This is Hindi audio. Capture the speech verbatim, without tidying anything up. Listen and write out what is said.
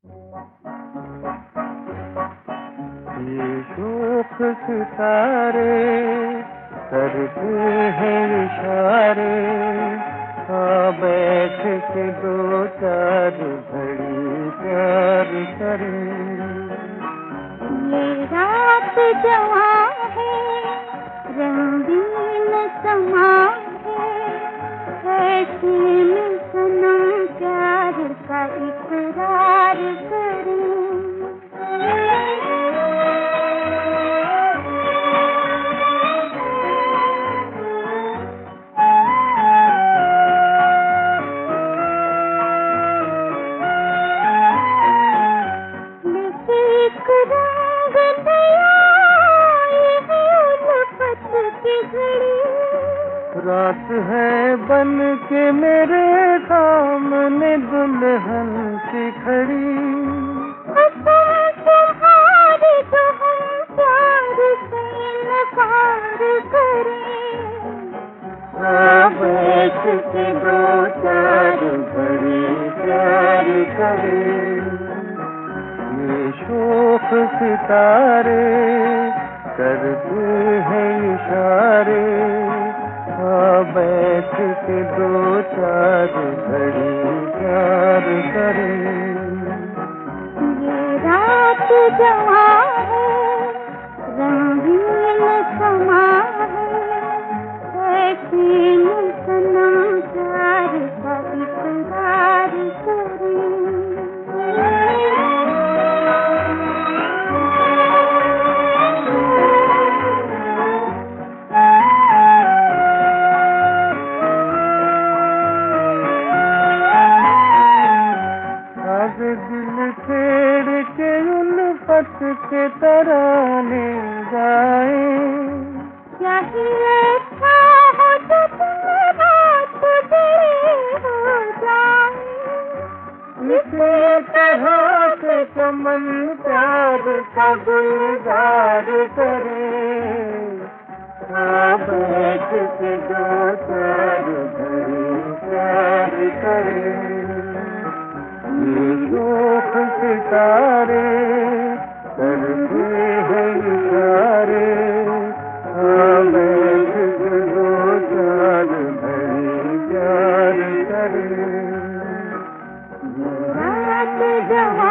ये शोख सितारे करते हैं इशारे, हाँ बैठ के दो चार घड़ी प्यार करें। ये रात जवां है, रंगीन समा है, ऐसे में सनम प्यार का इकरार करें। रात है बन के मेरे सामने दुल्हन सी खड़ी, तुम्हारे तो हम प्यार से इनकार करें। बैठ के दो चार घड़ी प्यार करें। ये शोख सितारे करते हैं इशारे, बैठ के दो चार घड़ी प्यार करें। ये रात जवां है, रंगीन समा है, ऐसे में सनम प्यार का इकरार करें। दिल छेड़ के उल्फत के तराने गाए, चाहिए अच्छा हो तो तुम्हें रात देर हो जाए। इसी तरह से चमन प्यार का गुलजार करे, बैठ के दो चार घड़ी प्यार करे। ये शोख सितारे करते हैं इशारे, बैठ के दो चार घड़ी प्यार करें। रात जवां